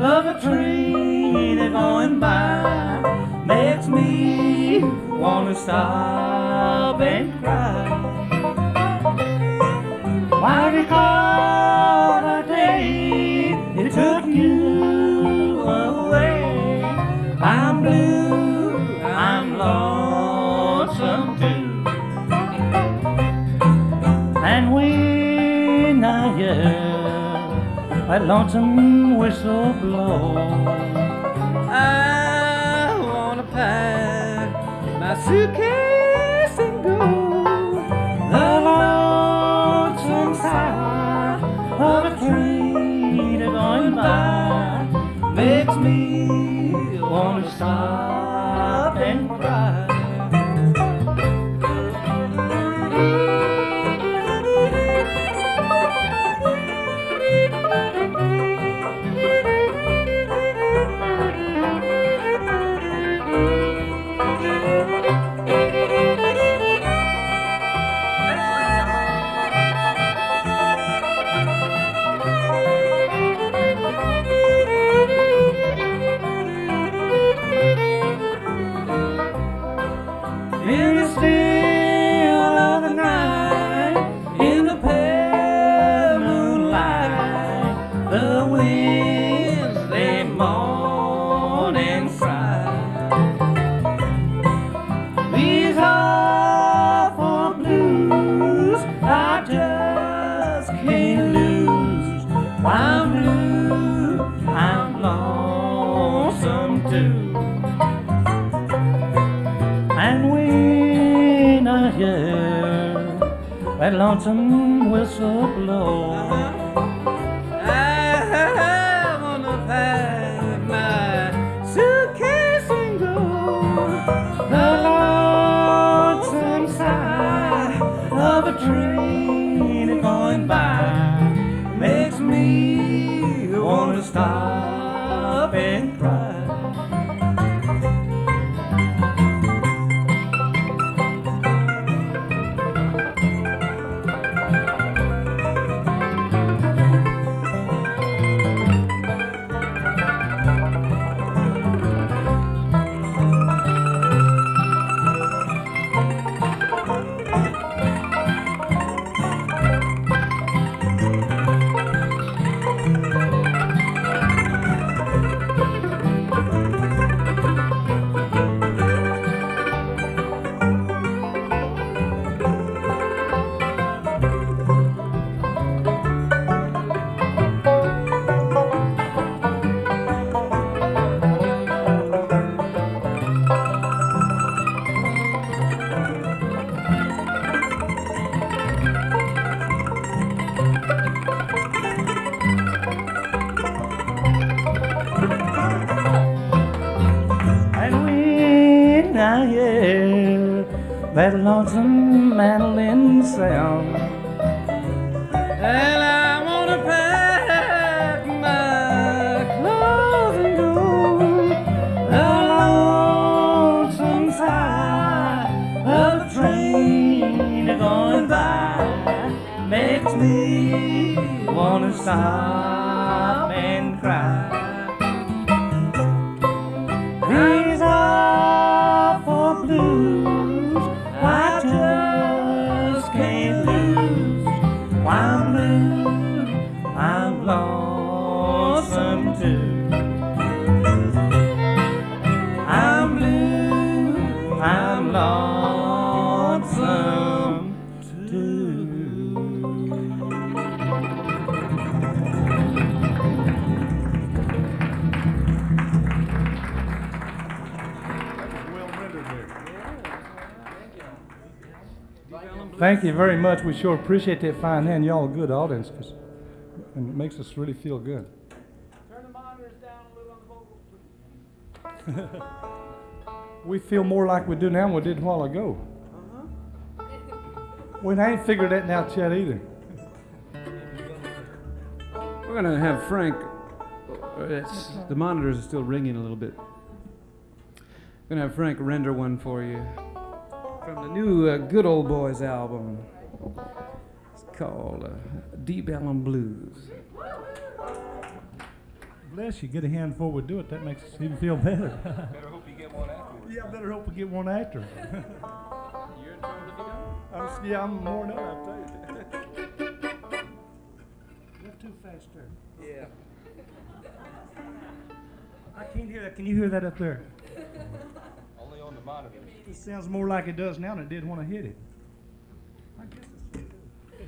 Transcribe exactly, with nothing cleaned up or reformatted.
of a train going by makes me wanna stop and cry. Why recall the day it took you away? I'm blue, I'm lonesome too. And when I hear that lonesome whistle blow, I wanna pack my suitcase and go. The lonesome sigh of a train going by makes me wanna stop and cry. In the still of the night, in the pale moonlight, the winds they moan and sigh. These awful blues I just can't lose. I'm blue, I'm lonesome too. And when I hear that lonesome whistle blow, I wanna pack my suitcase and go. The lonesome sigh of a train going by makes me wanna stop and cry. I hear that lonesome mandolin sound, and I wanna pack my clothes and go. The lonesome sigh of a train going by makes me wanna stop and cry. These awful blues I just can't lose. I'm blue, I'm lonesome too. I'm blue, I'm lonesome too. Thank you very much. We sure appreciate that fine hand. Y'all a good audience, 'cause, and it makes us really feel good. Turn the monitors down a little on the vocals, please. We feel more like we do now than we did a while ago. Uh-huh. We ain't figured that out yet either. We're going to have Frank. It's, the monitors are still ringing a little bit. We're going to have Frank render one for you from the new uh, Good Old Boys album. It's called uh, Deep Ellum Blues. bless you. Get a hand before we do it. That makes us even feel better. Better hope you get one afterwards. Yeah, I better hope we get one after. You're in trouble if you don't. I'm, s- yeah, I'm more than I'll tell you. You're too fast there. Yeah. I can't hear that. Can you hear that up there? Only on the monitors. It sounds more like it does now than it did when I hit it. I guess